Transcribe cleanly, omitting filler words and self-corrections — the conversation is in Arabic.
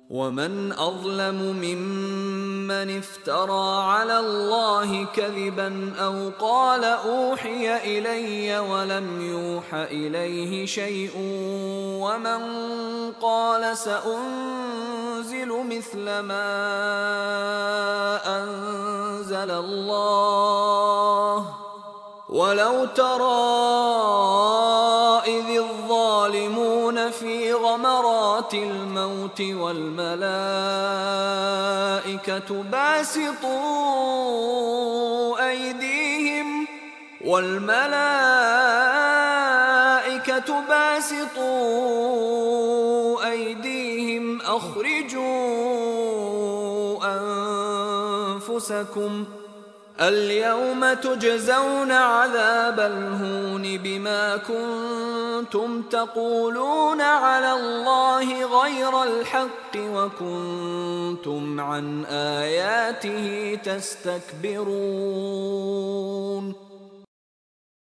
ومن أظلم ممن افترى على الله كذبا أو قال أوحي إلي ولم يوح إليه شيء ومن قال سأنزل مثل ما أنزل الله ولو ترى إذ الظالمون في غمرات الموت والملائكة باسطوا أيديهم أخرجوا أنفسكم اليوم تجزون عذاب الهون بما كنتم تقولون على الله غير الحق وكنتم عن آياته تستكبرون